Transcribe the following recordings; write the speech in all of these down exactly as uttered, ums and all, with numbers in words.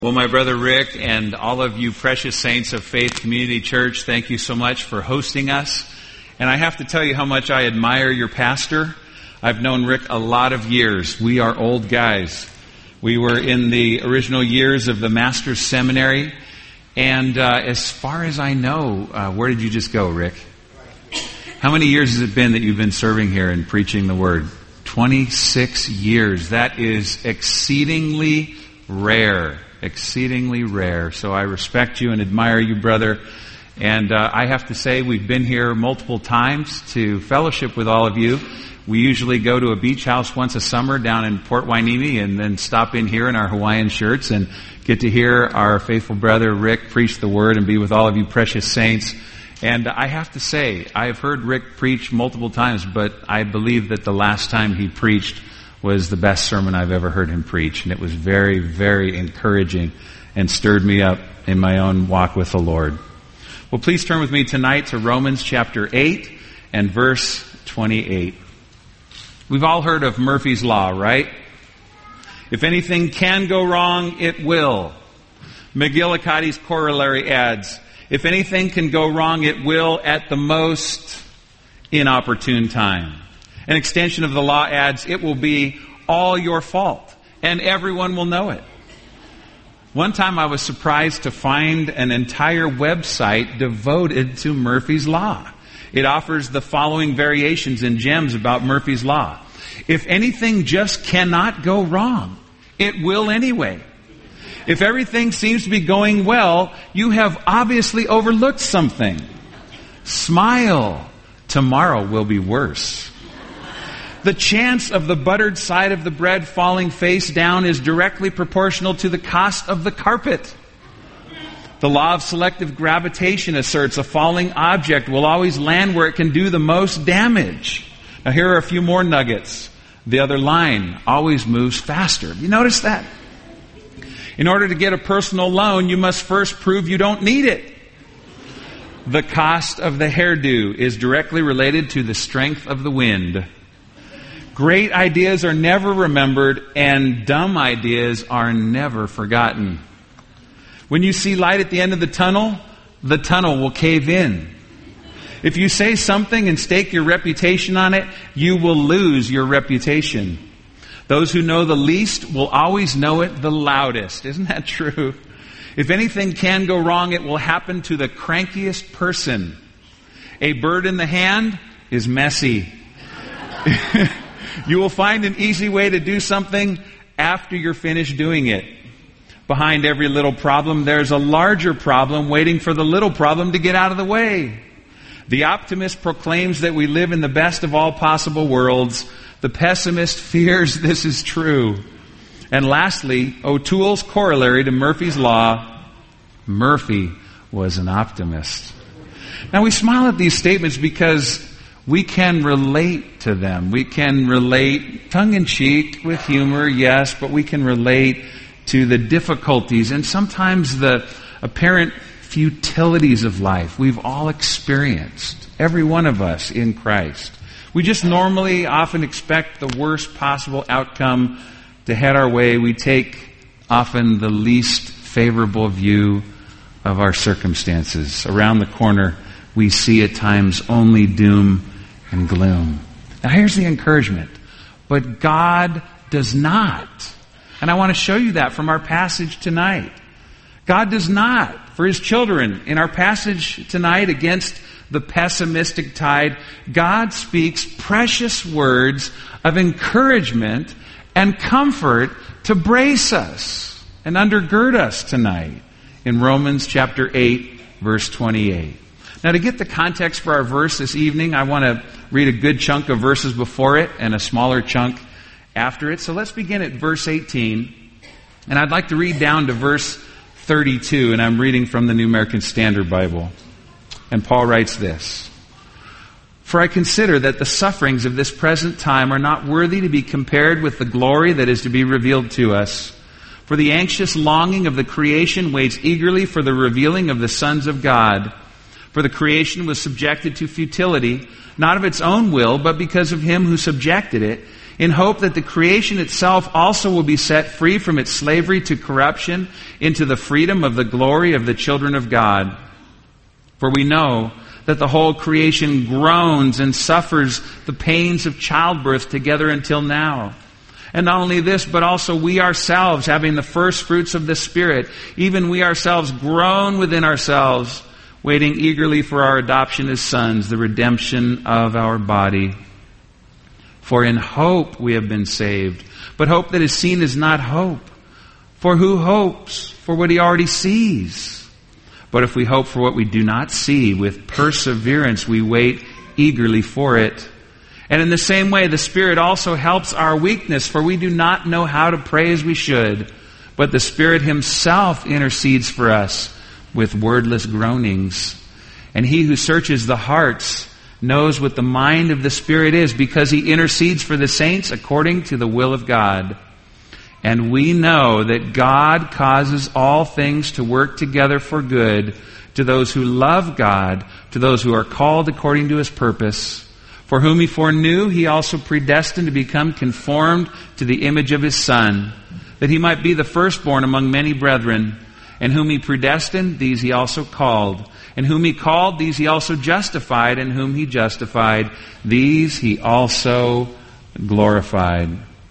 Well, my brother Rick and all of you precious saints of Faith Community Church, thank you so much for hosting us. And I have to tell you how much I admire your pastor. I've known Rick a lot of years. We are old guys. We were in the original years of the Master's Seminary. And uh, as far as I know, uh, where did you just go, Rick? How many years has it been that you've been serving here and preaching the Word? twenty-six years. That is exceedingly rare. Exceedingly rare. So I respect you and admire you, brother. And uh, I have to say, we've been here multiple times to fellowship with all of you. We usually go to a beach house once a summer down in Port Hueneme and then stop in here in our Hawaiian shirts and get to hear our faithful brother Rick preach the Word and be with all of you precious saints. And I have to say, I've heard Rick preach multiple times, but I believe that the last time he preached was the best sermon I've ever heard him preach. And it was very, very encouraging and stirred me up in my own walk with the Lord. Well, please turn with me tonight to Romans chapter eight and verse twenty-eight. We've all heard of Murphy's Law, right? If anything can go wrong, it will. McGillicuddy's corollary adds, if anything can go wrong, it will at the most inopportune time. An extension of the law adds, it will be all your fault, and everyone will know it. One time I was surprised to find an entire website devoted to Murphy's Law. It offers the following variations and gems about Murphy's Law. If anything just cannot go wrong, it will anyway. If everything seems to be going well, you have obviously overlooked something. Smile. Tomorrow will be worse. The chance of the buttered side of the bread falling face down is directly proportional to the cost of the carpet. The law of selective gravitation asserts a falling object will always land where it can do the most damage. Now here are a few more nuggets. The other line always moves faster. You notice that? In order to get a personal loan, you must first prove you don't need it. The cost of the hairdo is directly related to the strength of the wind. Great ideas are never remembered, and dumb ideas are never forgotten. When you see light at the end of the tunnel, the tunnel will cave in. If you say something and stake your reputation on it, you will lose your reputation. Those who know the least will always know it the loudest. Isn't that true? If anything can go wrong, it will happen to the crankiest person. A bird in the hand is messy. You will find an easy way to do something after you're finished doing it. Behind every little problem, there's a larger problem waiting for the little problem to get out of the way. The optimist proclaims that we live in the best of all possible worlds. The pessimist fears this is true. And lastly, O'Toole's corollary to Murphy's Law, Murphy was an optimist. Now we smile at these statements because we can relate to them. We can relate tongue-in-cheek with humor, yes, but we can relate to the difficulties and sometimes the apparent futilities of life we've all experienced, every one of us in Christ. We just normally often expect the worst possible outcome to head our way. We take often the least favorable view of our circumstances. Around the corner, we see at times only doom and gloom. Now here's the encouragement. But God does not. And I want to show you that from our passage tonight. God does not. For His children, in our passage tonight against the pessimistic tide, God speaks precious words of encouragement and comfort to brace us and undergird us tonight in Romans chapter eight, verse twenty-eight. Now to get the context for our verse this evening, I want to read a good chunk of verses before it and a smaller chunk after it. So let's begin at verse eighteen. And I'd like to read down to verse thirty-two, and I'm reading from the New American Standard Bible. And Paul writes this: For I consider that the sufferings of this present time are not worthy to be compared with the glory that is to be revealed to us. For the anxious longing of the creation waits eagerly for the revealing of the sons of God. For the creation was subjected to futility, not of its own will, but because of Him who subjected it, in hope that the creation itself also will be set free from its slavery to corruption into the freedom of the glory of the children of God. For we know that the whole creation groans and suffers the pains of childbirth together until now. And not only this, but also we ourselves, having the first fruits of the Spirit, even we ourselves groan within ourselves, waiting eagerly for our adoption as sons, the redemption of our body. For in hope we have been saved. But hope that is seen is not hope. For who hopes for what he already sees? But if we hope for what we do not see, with perseverance we wait eagerly for it. And in the same way, the Spirit also helps our weakness, for we do not know how to pray as we should. But the Spirit Himself intercedes for us with wordless groanings. And He who searches the hearts knows what the mind of the Spirit is, because He intercedes for the saints according to the will of God. And we know that God causes all things to work together for good to those who love God, to those who are called according to His purpose. For whom He foreknew, He also predestined to become conformed to the image of His Son, that He might be the firstborn among many brethren. And whom He predestined, these He also called. And whom He called, these He also justified. And whom He justified, these He also glorified.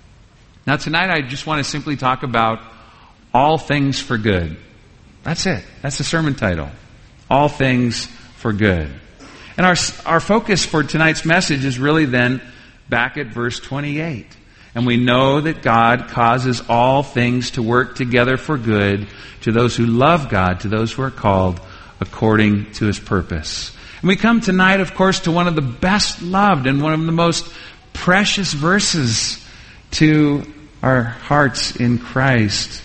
Now tonight I just want to simply talk about all things for good. That's it. That's the sermon title. All things for good. And our, our focus for tonight's message is really then back at verse twenty-eight. And we know that God causes all things to work together for good to those who love God, to those who are called according to His purpose. And we come tonight, of course, to one of the best loved and one of the most precious verses to our hearts in Christ.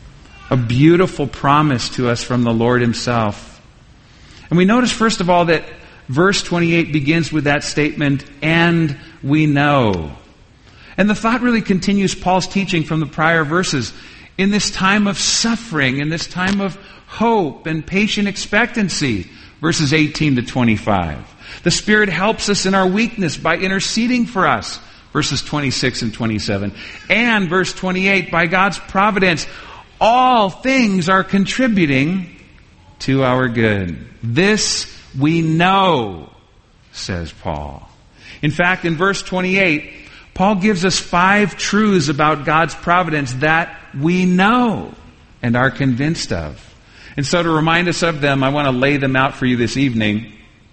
A beautiful promise to us from the Lord Himself. And we notice, first of all, that verse twenty-eight begins with that statement, and we know. And the thought really continues Paul's teaching from the prior verses. In this time of suffering, in this time of hope and patient expectancy, verses eighteen to twenty-five. The Spirit helps us in our weakness by interceding for us, verses twenty-six and twenty-seven. And verse twenty-eight, by God's providence, all things are contributing to our good. This we know, says Paul. In fact, in verse twenty-eight, Paul gives us five truths about God's providence that we know and are convinced of. And so to remind us of them, I want to lay them out for you this evening.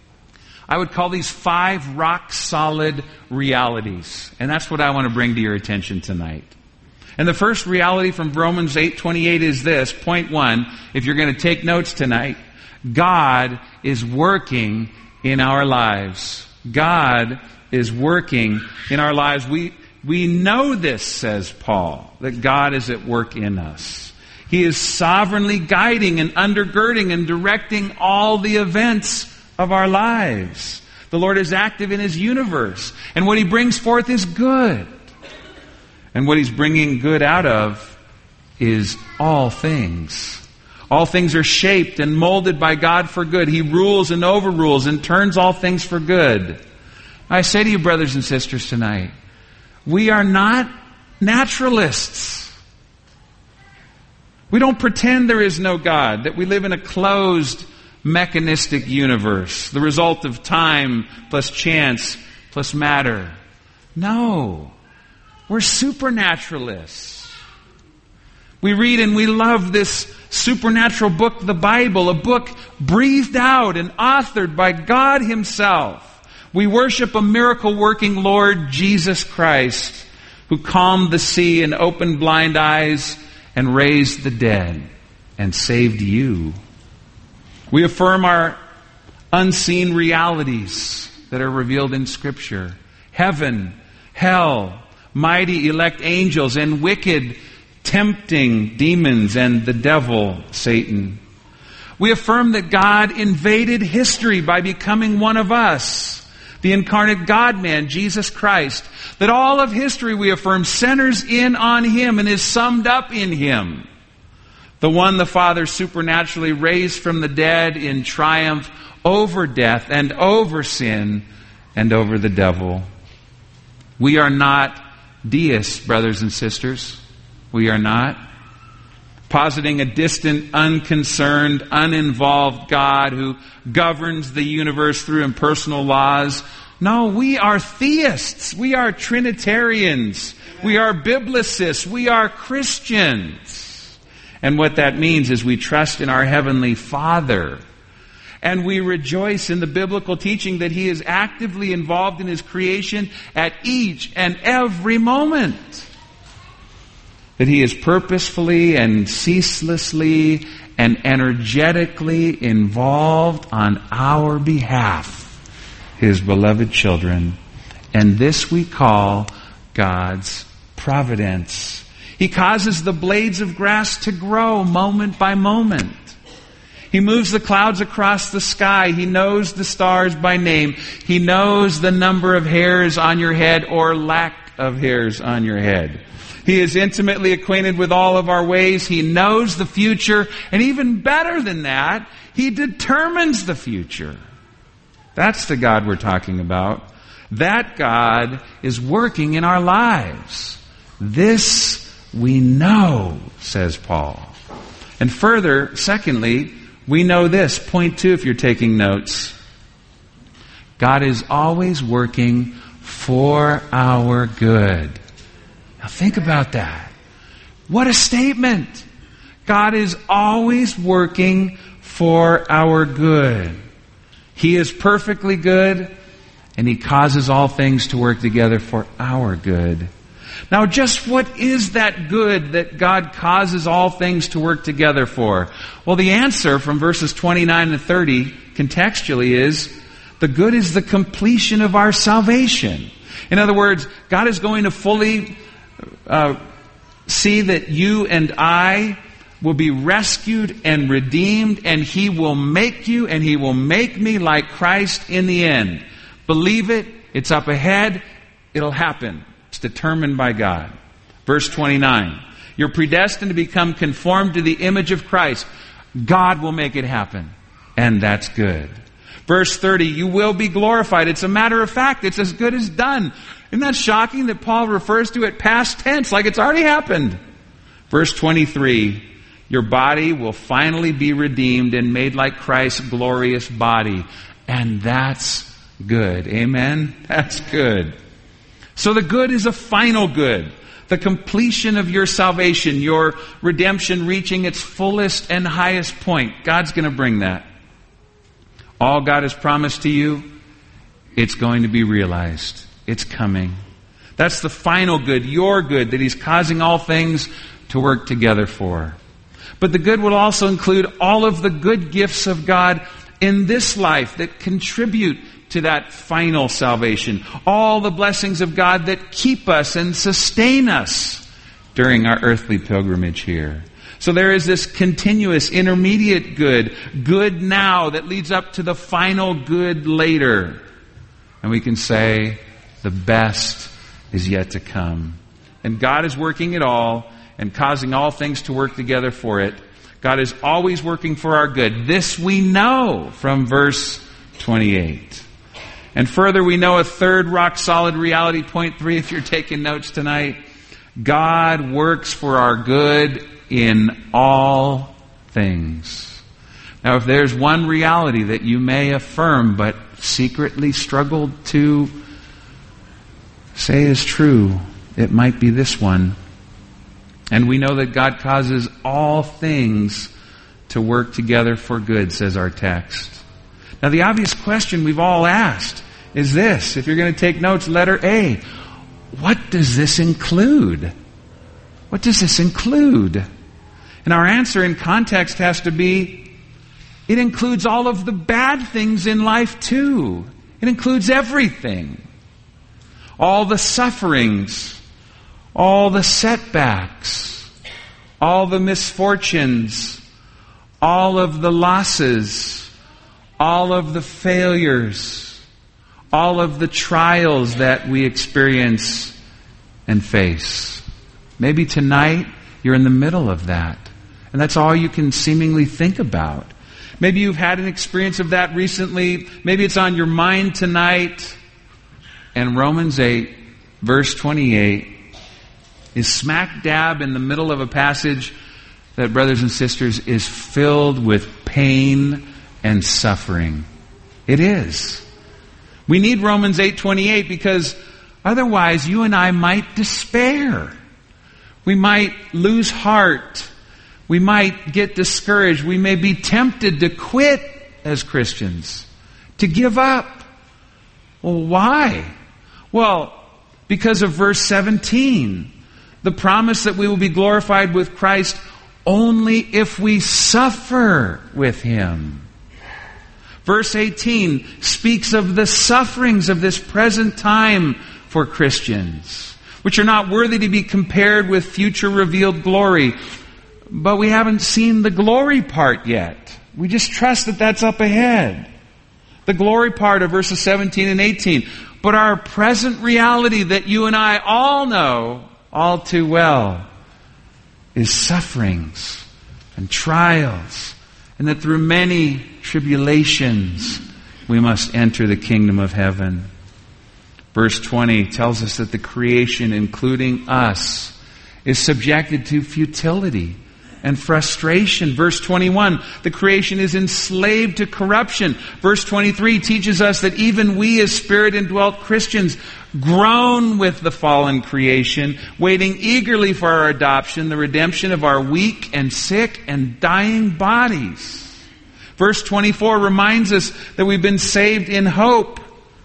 I would call these five rock-solid realities. And that's what I want to bring to your attention tonight. And the first reality from Romans eight twenty-eight is this. Point one, if you're going to take notes tonight, God is working in our lives. God is working in our lives. We, we know this, says Paul, that God is at work in us. He is sovereignly guiding and undergirding and directing all the events of our lives. The Lord is active in His universe, and what He brings forth is good. And what He's bringing good out of is all things. All things are shaped and molded by God for good. He rules and overrules and turns all things for good. I say to you, brothers and sisters, tonight, we are not naturalists. We don't pretend there is no God, that we live in a closed, mechanistic universe, the result of time plus chance plus matter. No, we're supernaturalists. We read and we love this supernatural book, the Bible, a book breathed out and authored by God Himself. We worship a miracle-working Lord Jesus Christ, who calmed the sea and opened blind eyes and raised the dead and saved you. We affirm our unseen realities that are revealed in Scripture. Heaven, hell, mighty elect angels, and wicked, tempting demons, and the devil, Satan. We affirm that God invaded history by becoming one of us, the incarnate God-man, Jesus Christ. That all of history, we affirm, centers in on Him and is summed up in Him. The one the Father supernaturally raised from the dead in triumph over death and over sin and over the devil. We are not deists, brothers and sisters. We are not. Positing a distant, unconcerned, uninvolved God who governs the universe through impersonal laws. No, we are theists. We are Trinitarians. We are Biblicists. We are Christians. And what that means is we trust in our Heavenly Father. And we rejoice in the biblical teaching that He is actively involved in His creation at each and every moment. That He is purposefully and ceaselessly and energetically involved on our behalf, His beloved children. And this we call God's providence. He causes the blades of grass to grow moment by moment. He moves the clouds across the sky. He knows the stars by name. He knows the number of hairs on your head or lack of hairs on your head. He is intimately acquainted with all of our ways. He knows the future. And even better than that, He determines the future. That's the God we're talking about. That God is working in our lives. This we know, says Paul. And further, secondly, we know this. Point two, if you're taking notes. God is always working for our good. Now think about that. What a statement. God is always working for our good. He is perfectly good, and He causes all things to work together for our good. Now, just what is that good that God causes all things to work together for? Well, the answer from verses twenty-nine to thirty contextually is the good is the completion of our salvation. In other words, God is going to fully uh, see that you and I will be rescued and redeemed, and He will make you and He will make me like Christ in the end. Believe it. It's up ahead. It'll happen. It's determined by God. Verse twenty-nine. You're predestined to become conformed to the image of Christ. God will make it happen. And that's good. Verse thirty. You will be glorified. It's a matter of fact. It's as good as done. Isn't that shocking that Paul refers to it past tense, like it's already happened? Verse twenty-three. Your body will finally be redeemed and made like Christ's glorious body. And that's good. Amen? That's good. So the good is a final good. The completion of your salvation, your redemption reaching its fullest and highest point. God's going to bring that. All God has promised to you, it's going to be realized. It's coming. That's the final good, your good, that He's causing all things to work together for. But the good will also include all of the good gifts of God in this life that contribute to that final salvation. All the blessings of God that keep us and sustain us during our earthly pilgrimage here. So there is this continuous intermediate good, good now, that leads up to the final good later. And we can say the best is yet to come. And God is working it all and causing all things to work together for it. God is always working for our good. This we know from verse twenty-eight. And further, we know a third rock-solid reality, point three, if you're taking notes tonight. God works for our good in all things. Now, if there's one reality that you may affirm but secretly struggled to say is true, it might be this one. And we know that God causes all things to work together for good, says our text. Now, the obvious question we've all asked is this. If you're going to take notes, letter A. What does this include? What does this include? And our answer in context has to be, it includes all of the bad things in life too. It includes everything. All the sufferings, all the setbacks, all the misfortunes, all of the losses, all of the failures, all of the trials that we experience and face. Maybe tonight you're in the middle of that, and that's all you can seemingly think about. Maybe you've had an experience of that recently. Maybe it's on your mind tonight. And Romans eight, verse twenty-eight, is smack dab in the middle of a passage that, brothers and sisters, is filled with pain and suffering. It is. We need Romans eight twenty-eight because otherwise you and I might despair. We might lose heart. We might get discouraged. We may be tempted to quit as Christians, to give up. Well, why? Well, because of verse seventeen. The promise that we will be glorified with Christ only if we suffer with Him. Verse eighteen speaks of the sufferings of this present time for Christians, which are not worthy to be compared with future revealed glory. But we haven't seen the glory part yet. We just trust that that's up ahead. The glory part of verses seventeen and eighteen. But our present reality that you and I all know all too well is sufferings and trials, and that through many tribulations we must enter the kingdom of heaven. Verse twenty tells us that the creation, including us, is subjected to futility and frustration. Verse twenty-one, the creation is enslaved to corruption. Verse twenty-three teaches us that even we as Spirit-indwelt Christians groan with the fallen creation, waiting eagerly for our adoption, the redemption of our weak and sick and dying bodies. Verse twenty-four reminds us that we've been saved in hope.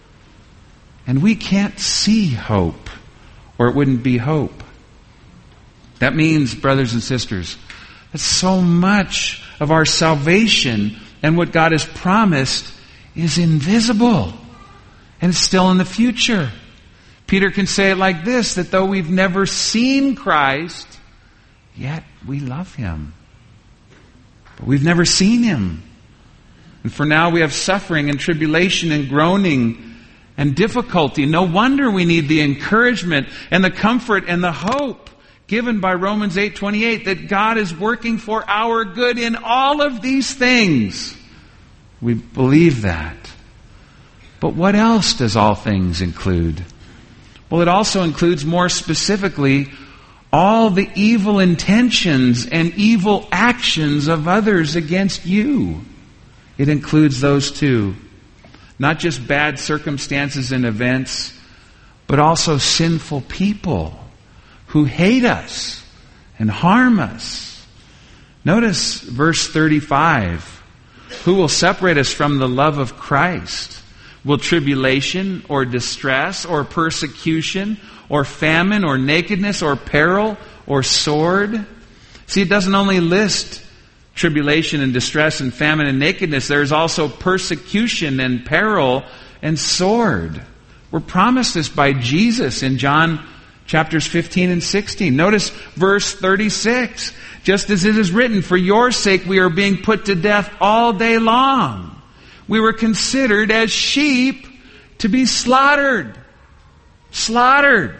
And we can't see hope, or it wouldn't be hope. That means, brothers and sisters, that so much of our salvation and what God has promised is invisible. And it's still in the future. Peter can say it like this, that though we've never seen Christ, yet we love Him. But we've never seen Him. And for now we have suffering and tribulation and groaning and difficulty. No wonder we need the encouragement and the comfort and the hope given by Romans eight twenty-eight, that God is working for our good in all of these things. We believe that. But what else does all things include? Well, it also includes, more specifically, all the evil intentions and evil actions of others against you. It includes those too. Not just bad circumstances and events, but also sinful people who hate us and harm us. Notice verse thirty-five. Who will separate us from the love of Christ? Will tribulation or distress or persecution or famine or nakedness or peril or sword? See, it doesn't only list tribulation and distress and famine and nakedness. There's also persecution and peril and sword. We're promised this by Jesus in John chapters fifteen and sixteen. Notice verse thirty-six. Just as it is written, for your sake we are being put to death all day long. We were considered as sheep to be slaughtered. Slaughtered.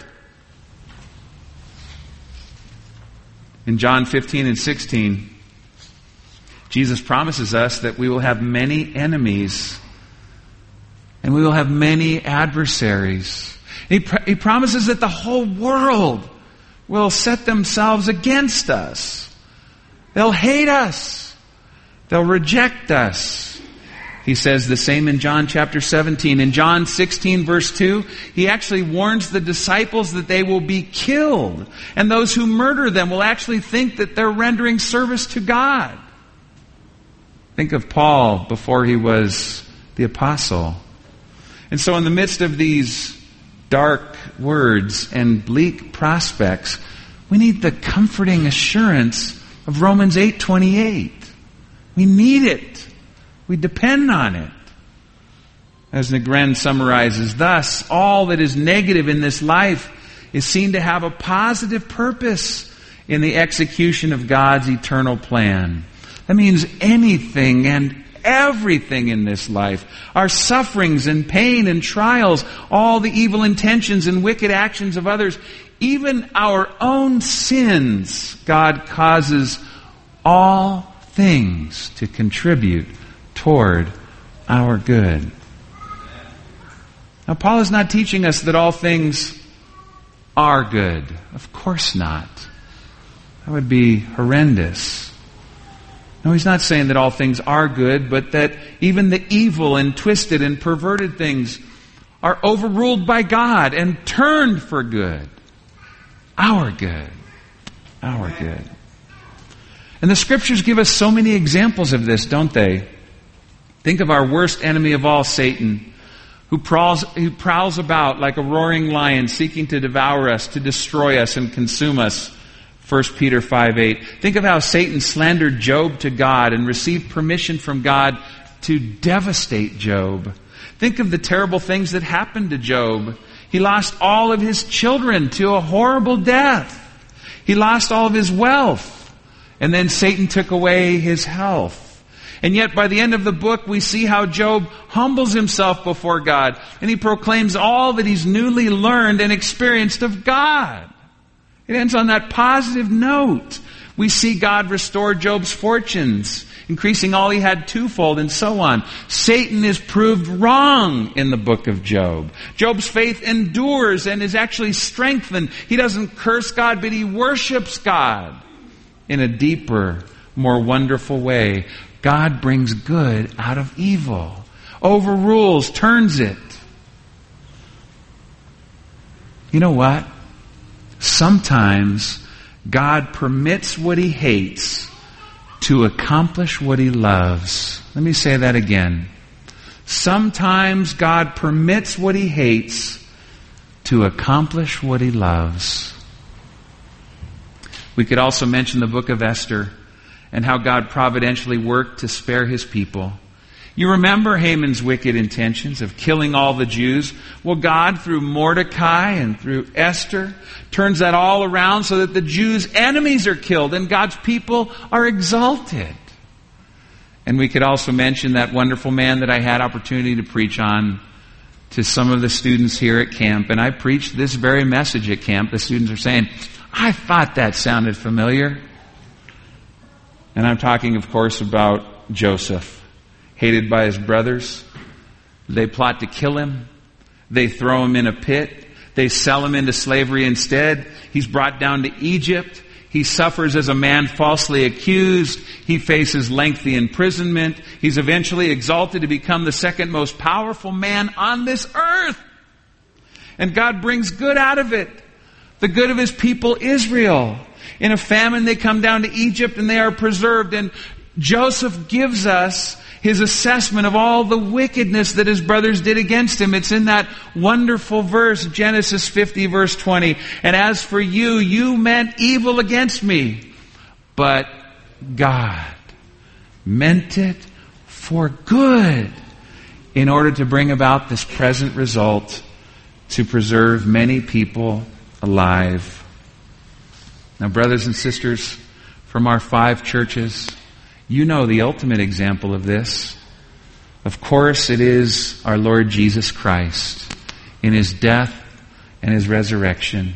In John fifteen and sixteen, Jesus promises us that we will have many enemies and we will have many adversaries. He, pr- he promises that the whole world will set themselves against us. They'll hate us. They'll reject us. He says the same in John chapter seventeen. In John sixteen verse two, he actually warns the disciples that they will be killed. And those who murder them will actually think that they're rendering service to God. Think of Paul before he was the apostle. And so in the midst of these dark words and bleak prospects, we need the comforting assurance of Romans eight twenty-eight. We need it. We depend on it. As Negren summarizes, thus, all that is negative in this life is seen to have a positive purpose in the execution of God's eternal plan. That means anything and everything in this life, our sufferings and pain and trials, all the evil intentions and wicked actions of others, even our own sins, God causes all things to contribute toward our good. Now, Paul is not teaching us that all things are good. Of course not. That would be horrendous. No, he's not saying that all things are good, but that even the evil and twisted and perverted things are overruled by God and turned for good. Our good. Our good. And the Scriptures give us so many examples of this, don't they? Think of our worst enemy of all, Satan, who prowls, who prowls about like a roaring lion seeking to devour us, to destroy us and consume us. First Peter five eight. Think of how Satan slandered Job to God and received permission from God to devastate Job. Think of the terrible things that happened to Job. He lost all of his children to a horrible death. He lost all of his wealth. And then Satan took away his health. And yet by the end of the book, we see how Job humbles himself before God. And he proclaims all that he's newly learned and experienced of God. It ends on that positive note. We see God restore Job's fortunes, increasing all he had twofold, and so on. Satan is proved wrong in the book of Job. Job's faith endures and is actually strengthened. He doesn't curse God, but he worships God in a deeper, more wonderful way. God brings good out of evil, overrules, turns it. You know what? Sometimes God permits what He hates to accomplish what He loves. Let me say that again. Sometimes God permits what He hates to accomplish what He loves. We could also mention the book of Esther and how God providentially worked to spare His people. You remember Haman's wicked intentions of killing all the Jews? Well, God, through Mordecai and through Esther, turns that all around so that the Jews' enemies are killed and God's people are exalted. And we could also mention that wonderful man that I had opportunity to preach on to some of the students here at camp. And I preached this very message at camp. The students are saying, I thought that sounded familiar. And I'm talking, of course, about Joseph. Hated by his brothers. They plot to kill him. They throw him in a pit. They sell him into slavery instead. He's brought down to Egypt. He suffers as a man falsely accused. He faces lengthy imprisonment. He's eventually exalted to become the second most powerful man on this earth. And God brings good out of it. The good of His people Israel. In a famine they come down to Egypt and they are preserved. And Joseph gives us his assessment of all the wickedness that his brothers did against him. It's in that wonderful verse, Genesis fifty, verse twenty. And as for you, you meant evil against me, but God meant it for good in order to bring about this present result, to preserve many people alive. Now, brothers and sisters, from our five churches, you know the ultimate example of this. Of course, it is our Lord Jesus Christ in His death and His resurrection.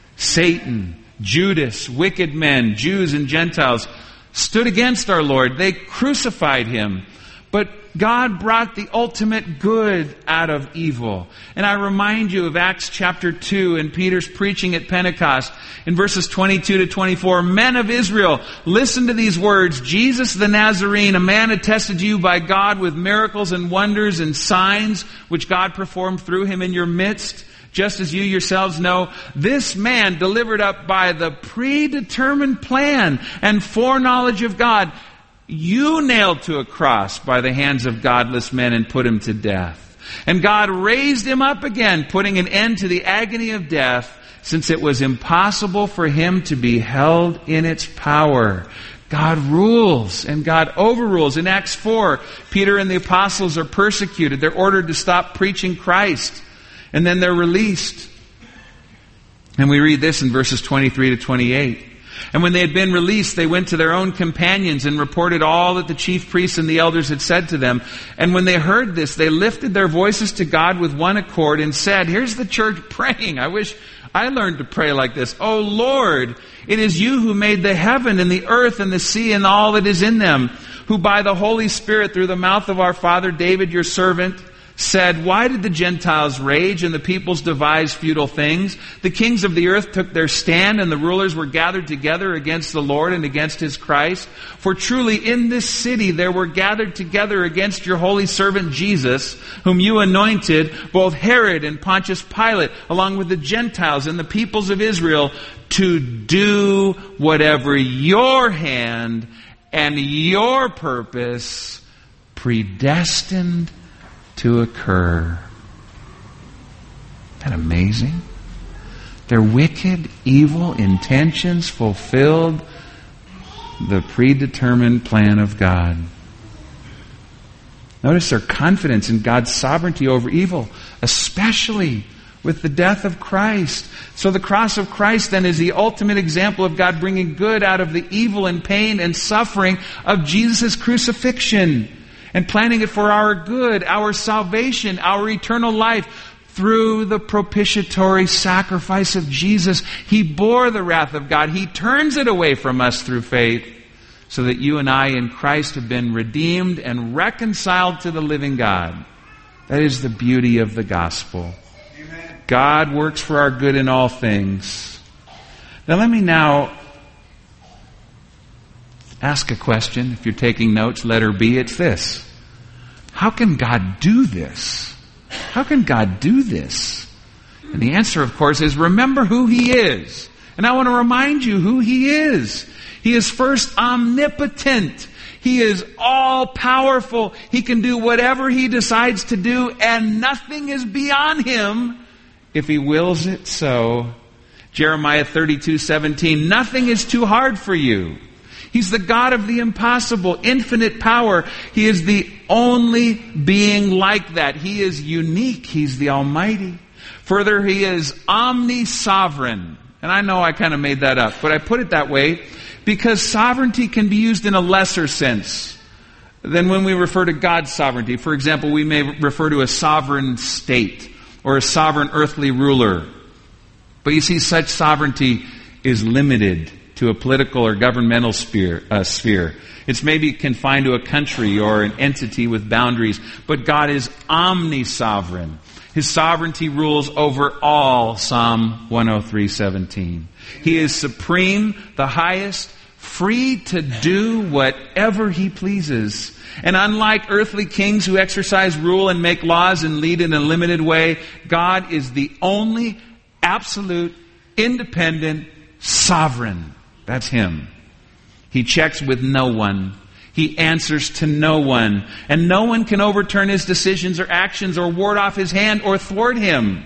Satan, Judas, wicked men, Jews and Gentiles stood against our Lord. They crucified Him. But God brought the ultimate good out of evil. And I remind you of Acts chapter two and Peter's preaching at Pentecost. In verses twenty-two to twenty-four, men of Israel, listen to these words. Jesus the Nazarene, a man attested to you by God with miracles and wonders and signs which God performed through Him in your midst. Just as you yourselves know, this man delivered up by the predetermined plan and foreknowledge of God, you nailed to a cross by the hands of godless men and put Him to death. And God raised Him up again, putting an end to the agony of death, since it was impossible for Him to be held in its power. God rules and God overrules. In Acts four, Peter and the apostles are persecuted. They're ordered to stop preaching Christ. And then they're released. And we read this in verses twenty-three to twenty-eight. And when they had been released, they went to their own companions and reported all that the chief priests and the elders had said to them. And when they heard this, they lifted their voices to God with one accord and said, here's the church praying. I wish I learned to pray like this. Oh Lord, it is you who made the heaven and the earth and the sea and all that is in them, who by the Holy Spirit through the mouth of our father David, your servant, said, "Why did the Gentiles rage and the peoples devise futile things? The kings of the earth took their stand and the rulers were gathered together against the Lord and against His Christ. For truly in this city there were gathered together against your holy servant Jesus, whom you anointed, both Herod and Pontius Pilate, along with the Gentiles and the peoples of Israel, to do whatever your hand and your purpose predestined to occur." Isn't that amazing? Their wicked, evil intentions fulfilled the predetermined plan of God. Notice their confidence in God's sovereignty over evil, especially with the death of Christ. So the cross of Christ then is the ultimate example of God bringing good out of the evil and pain and suffering of Jesus' crucifixion, and planning it for our good, our salvation, our eternal life. Through the propitiatory sacrifice of Jesus, He bore the wrath of God. He turns it away from us through faith, so that you and I in Christ have been redeemed and reconciled to the living God. That is the beauty of the gospel. Amen. God works for our good in all things. Now let me now ask a question. If you're taking notes, letter B, it's this. How can God do this? How can God do this? And the answer, of course, is remember who He is. And I want to remind you who He is. He is first omnipotent. He is all-powerful. He can do whatever He decides to do, and nothing is beyond Him if He wills it so. Jeremiah thirty-two seventeen, nothing is too hard for you. He's the God of the impossible, infinite power. He is the only being like that. He is unique. He's the Almighty. Further, He is omni-sovereign. And I know I kind of made that up, but I put it that way because sovereignty can be used in a lesser sense than when we refer to God's sovereignty. For example, we may refer to a sovereign state or a sovereign earthly ruler. But you see, such sovereignty is limited to a political or governmental sphere, uh, sphere. It's maybe confined to a country or an entity with boundaries. But God is omni-sovereign. His sovereignty rules over all, Psalm one oh three seventeen. He is supreme, the highest, free to do whatever He pleases. And unlike earthly kings who exercise rule and make laws and lead in a limited way, God is the only absolute, independent, sovereign. That's Him. He checks with no one. He answers to no one. And no one can overturn His decisions or actions or ward off His hand or thwart Him.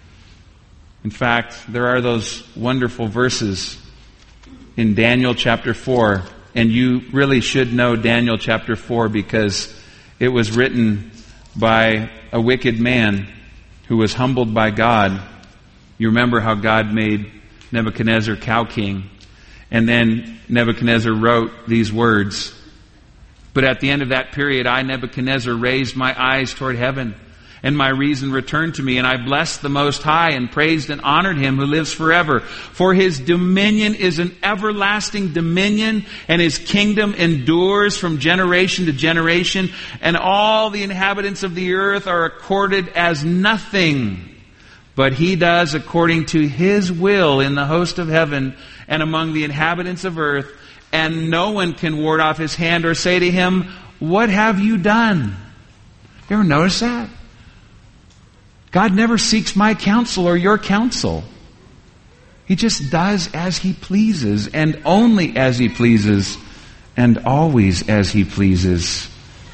In fact, there are those wonderful verses in Daniel chapter four. And you really should know Daniel chapter four because it was written by a wicked man who was humbled by God. You remember how God made Nebuchadnezzar cow king. And then Nebuchadnezzar wrote these words. But at the end of that period, I, Nebuchadnezzar, raised my eyes toward heaven, and my reason returned to me, and I blessed the Most High, and praised and honored Him who lives forever. For His dominion is an everlasting dominion, and His kingdom endures from generation to generation, and all the inhabitants of the earth are accorded as nothing. But He does according to His will in the host of heaven and among the inhabitants of earth, and no one can ward off His hand or say to Him, what have you done? You ever notice that? God never seeks my counsel or your counsel. He just does as He pleases, and only as He pleases, and always as He pleases.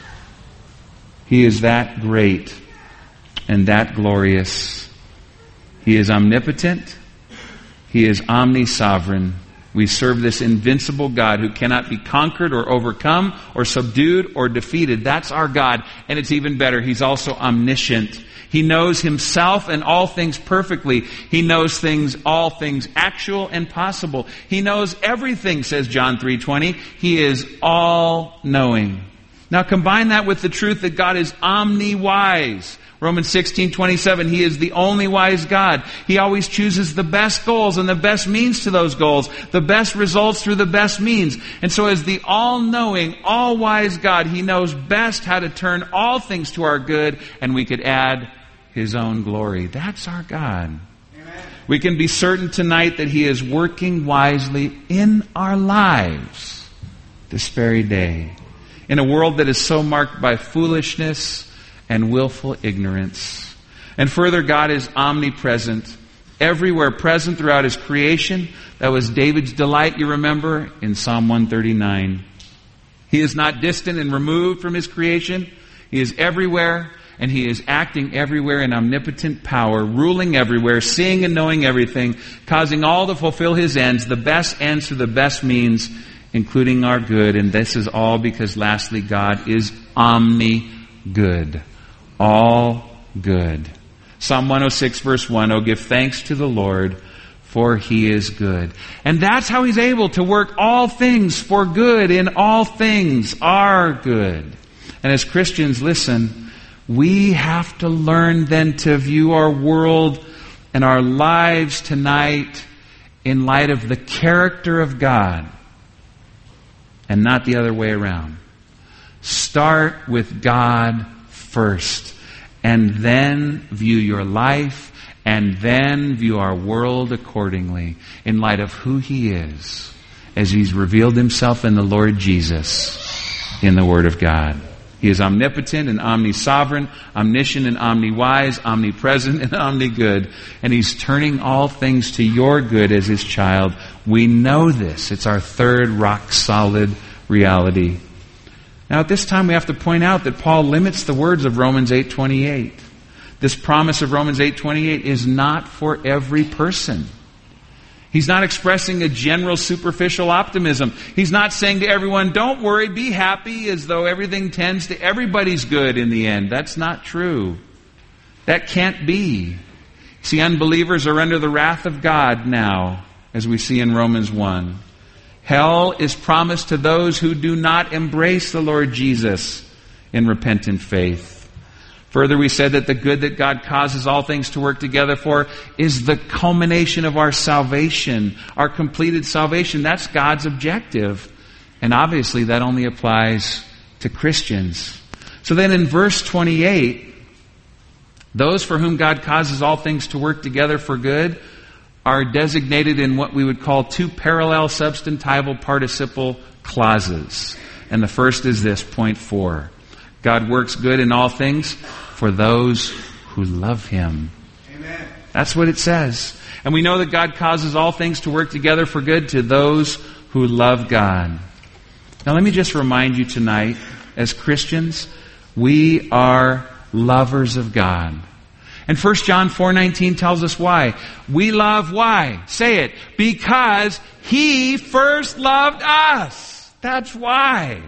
He is that great and that glorious. He is omnipotent. He is omni-sovereign. We serve this invincible God who cannot be conquered or overcome or subdued or defeated. That's our God. And it's even better. He's also omniscient. He knows Himself and all things perfectly. He knows things, all things actual and possible. He knows everything, says John three twenty. He is all-knowing. Now combine that with the truth that God is omni-wise. Romans sixteen twenty-seven, He is the only wise God. He always chooses the best goals and the best means to those goals, the best results through the best means. And so as the all-knowing, all-wise God, He knows best how to turn all things to our good, and we could add His own glory. That's our God. Amen. We can be certain tonight that He is working wisely in our lives this very day, in a world that is so marked by foolishness and willful ignorance. And further, God is omnipresent, everywhere present throughout His creation. That was David's delight, you remember, in Psalm one thirty-nine. He is not distant and removed from His creation. He is everywhere, and He is acting everywhere in omnipotent power, ruling everywhere, seeing and knowing everything, causing all to fulfill His ends, the best ends through the best means, including our good. And this is all because, lastly, God is omni-good. All good. Psalm one oh six verse one, oh, give thanks to the Lord, for He is good. And that's how He's able to work all things for good in all things are good. And as Christians, listen, we have to learn then to view our world and our lives tonight in light of the character of God and not the other way around. Start with God first, and then view your life, and then view our world accordingly in light of who He is as He's revealed Himself in the Lord Jesus in the Word of God. He is omnipotent and omnisovereign, omniscient and omniwise, omnipresent and omnigood, and He's turning all things to your good as His child. We know this. It's our third rock-solid reality. Now at this time we have to point out that Paul limits the words of Romans eight twenty-eight. This promise of Romans eight twenty-eight is not for every person. He's not expressing a general superficial optimism. He's not saying to everyone, don't worry, be happy, as though everything tends to everybody's good in the end. That's not true. That can't be. See, unbelievers are under the wrath of God now, as we see in Romans one. Hell is promised to those who do not embrace the Lord Jesus in repentant faith. Further, we said that the good that God causes all things to work together for is the culmination of our salvation, our completed salvation. That's God's objective. And obviously that only applies to Christians. So then in verse twenty-eight, those for whom God causes all things to work together for good are designated in what we would call two parallel substantival participle clauses. And the first is this, point four. God works good in all things for those who love Him. Amen. That's what it says. And we know that God causes all things to work together for good to those who love God. Now let me just remind you tonight, as Christians, we are lovers of God. And First John four nineteen tells us why. We love why? Say it. Because He first loved us. That's why.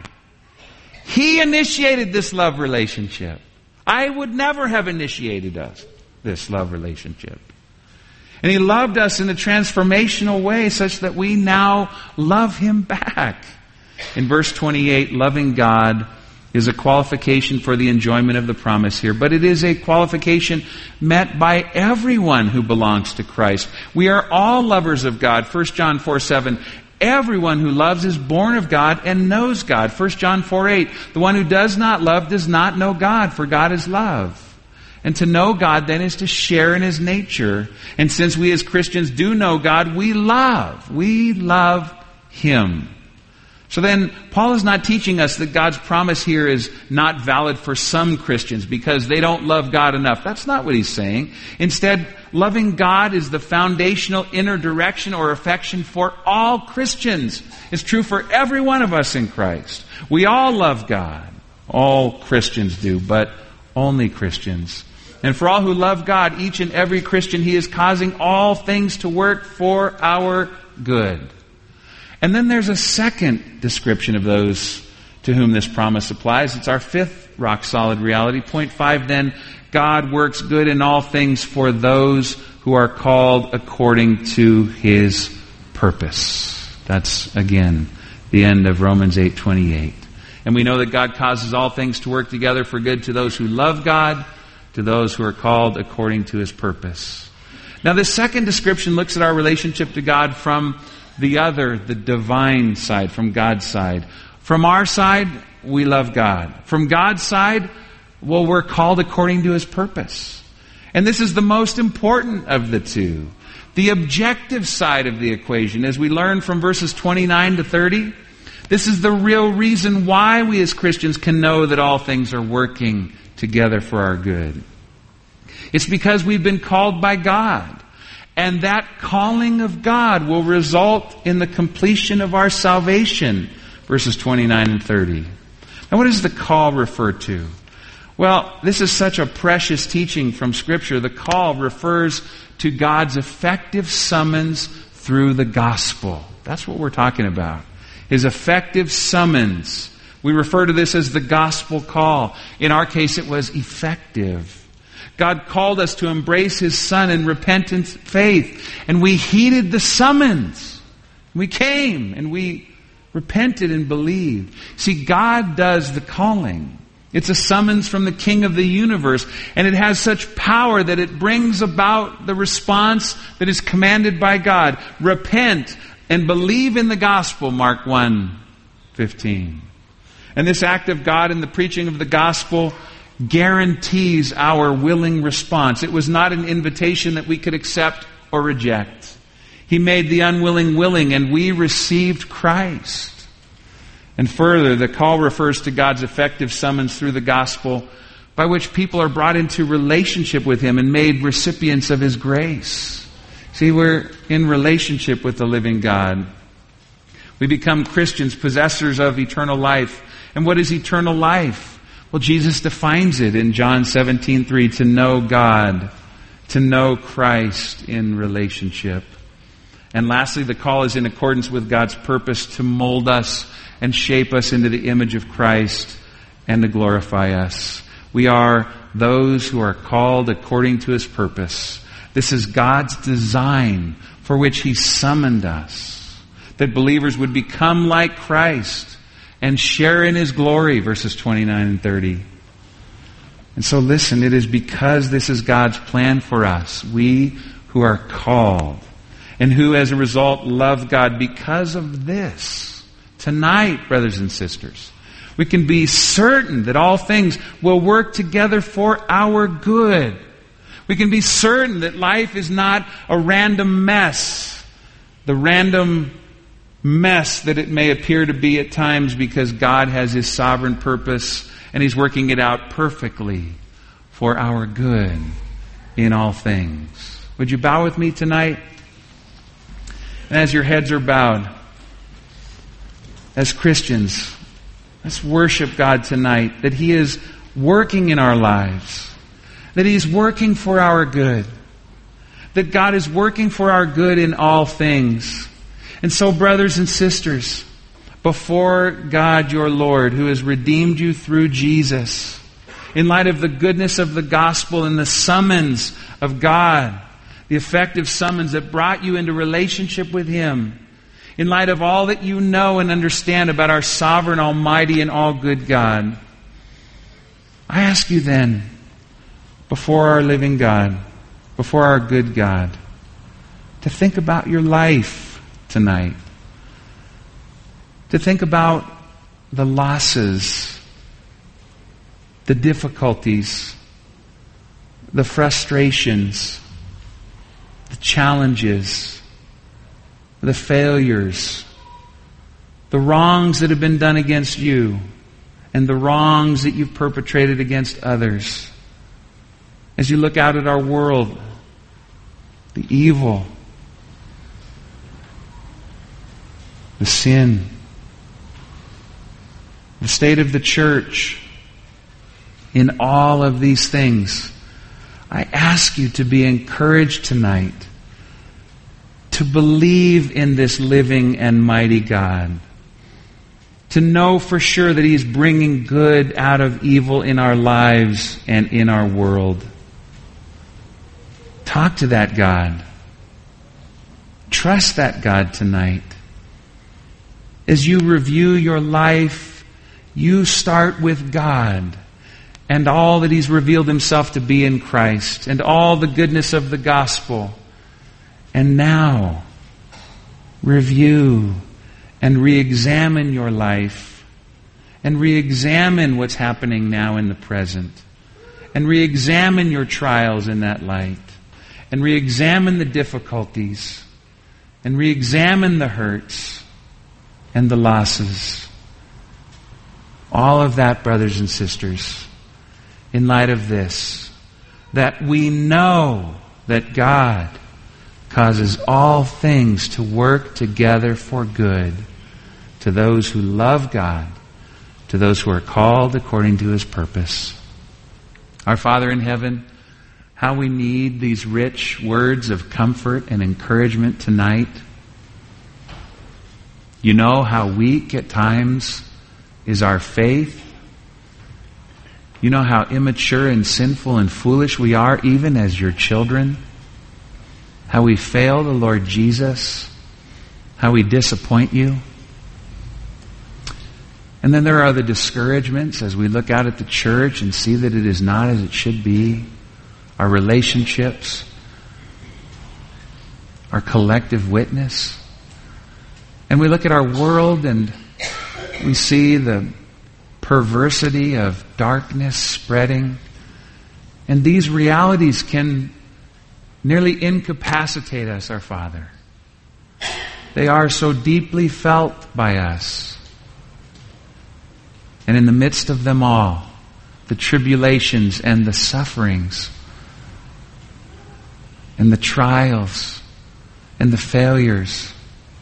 He initiated this love relationship. I would never have initiated us, this love relationship. And He loved us in a transformational way such that we now love Him back. In verse twenty-eight, loving God is a qualification for the enjoyment of the promise here, but it is a qualification met by everyone who belongs to Christ. We are all lovers of God. First John four seven, everyone who loves is born of God and knows God. First John four eight, the one who does not love does not know God, for God is love. And to know God then is to share in His nature. And since we as Christians do know God, we love. We love Him. So then, Paul is not teaching us that God's promise here is not valid for some Christians because they don't love God enough. That's not what he's saying. Instead, loving God is the foundational inner direction or affection for all Christians. It's true for every one of us in Christ. We all love God. All Christians do, but only Christians. And for all who love God, each and every Christian, He is causing all things to work for our good. And then there's a second description of those to whom this promise applies. It's our fifth rock-solid reality. Point five then, God works good in all things for those who are called according to His purpose. That's, again, the end of Romans eight twenty-eight. And we know that God causes all things to work together for good to those who love God, to those who are called according to His purpose. Now, this second description looks at our relationship to God from the other, the divine side, from God's side. From our side, we love God. From God's side, well, we're called according to His purpose. And this is the most important of the two. The objective side of the equation, as we learn from verses twenty-nine to thirty, this is the real reason why we as Christians can know that all things are working together for our good. It's because we've been called by God. And that calling of God will result in the completion of our salvation. Verses twenty-nine and thirty. Now, what does the call refer to? Well, this is such a precious teaching from Scripture. The call refers to God's effective summons through the gospel. That's what we're talking about. His effective summons. We refer to this as the gospel call. In our case, it was effective. God called us to embrace His Son in repentant faith. And we heeded the summons. We came and we repented and believed. See, God does the calling. It's a summons from the King of the universe. And it has such power that it brings about the response that is commanded by God. Repent and believe in the gospel, Mark one fifteen. And this act of God in the preaching of the gospel guarantees our willing response. It was not an invitation that we could accept or reject. He made the unwilling willing, and we received Christ. And further, the call refers to God's effective summons through the gospel by which people are brought into relationship with Him and made recipients of His grace. See, we're in relationship with the living God. We become Christians, possessors of eternal life. And what is eternal life? Well, Jesus defines it in John seventeen three, to know God, to know Christ in relationship. And lastly, the call is in accordance with God's purpose to mold us and shape us into the image of Christ and to glorify us. We are those who are called according to His purpose. This is God's design for which He summoned us, that believers would become like Christ and share in His glory, verses twenty-nine and thirty. And so listen, it is because this is God's plan for us, we who are called, and who as a result love God because of this. Tonight, brothers and sisters, we can be certain that all things will work together for our good. We can be certain that life is not a random mess, the random mess that it may appear to be at times, because God has His sovereign purpose and He's working it out perfectly for our good in all things. Would you bow with me tonight? And as your heads are bowed, as Christians, let's worship God tonight, that He is working in our lives, that He is working for our good, that God is working for our good in all things. And so, brothers and sisters, before God your Lord, who has redeemed you through Jesus, in light of the goodness of the gospel and the summons of God, the effective summons that brought you into relationship with Him, in light of all that you know and understand about our sovereign, almighty, and all good God, I ask you then, before our living God, before our good God, to think about your life tonight. To think about the losses, the difficulties, the frustrations, the challenges, the failures, the wrongs that have been done against you, and the wrongs that you've perpetrated against others. As you look out at our world, the evil, the sin, the state of the church, in all of these things, I ask you to be encouraged tonight to believe in this living and mighty God, to know for sure that He is bringing good out of evil in our lives and in our world. Talk to that God. Trust that God tonight. As you review your life, you start with God and all that He's revealed Himself to be in Christ, and all the goodness of the gospel. And now, review and re-examine your life, and re-examine what's happening now in the present, and re-examine your trials in that light, and re-examine the difficulties, and re-examine the hurts and the losses. All of that, brothers and sisters, in light of this, that we know that God causes all things to work together for good to those who love God, to those who are called according to His purpose. Our Father in heaven, how we need these rich words of comfort and encouragement tonight. You know how weak at times is our faith. You know how immature and sinful and foolish we are, even as your children. How we fail the Lord Jesus. How we disappoint you. And then there are the discouragements as we look out at the church and see that it is not as it should be. Our relationships. Our collective witness. And we look at our world and we see the perversity of darkness spreading. And these realities can nearly incapacitate us, our Father. They are so deeply felt by us. And in the midst of them all, the tribulations and the sufferings and the trials and the failures,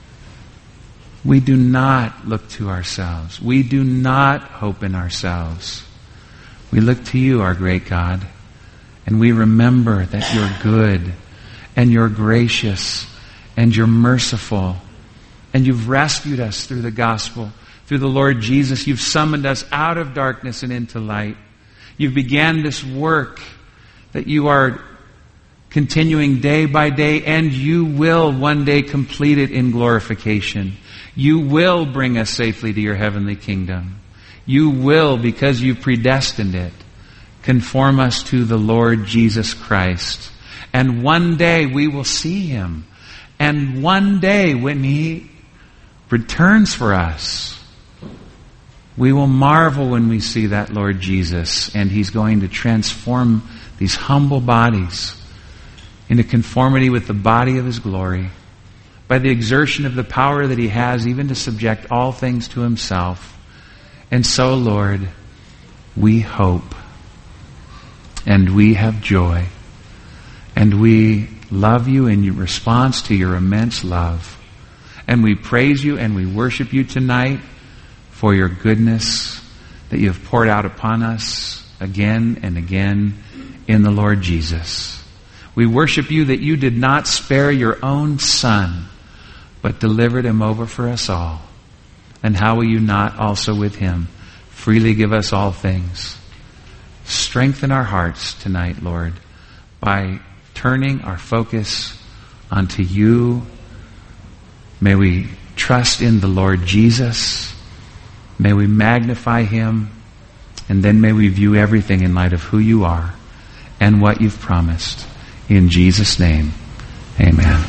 we do not look to ourselves. We do not hope in ourselves. We look to You, our great God, and we remember that You're good and You're gracious and You're merciful, and You've rescued us through the gospel, through the Lord Jesus. You've summoned us out of darkness and into light. You've began this work that You are continuing day by day, and You will one day complete it in glorification. You will bring us safely to Your heavenly kingdom. You will, because You predestined it, conform us to the Lord Jesus Christ. And one day we will see Him. And one day when He returns for us, we will marvel when we see that Lord Jesus, and He's going to transform these humble bodies into conformity with the body of His glory, by the exertion of the power that He has even to subject all things to Himself. And so, Lord, we hope, and we have joy, and we love You in response to Your immense love. And we praise You and we worship You tonight for Your goodness that You have poured out upon us again and again in the Lord Jesus. We worship You that You did not spare Your own Son, but delivered Him over for us all. And how will You not also with Him freely give us all things? Strengthen our hearts tonight, Lord, by turning our focus onto You. May we trust in the Lord Jesus. May we magnify Him. And then may we view everything in light of who You are and what You've promised. In Jesus' name, amen.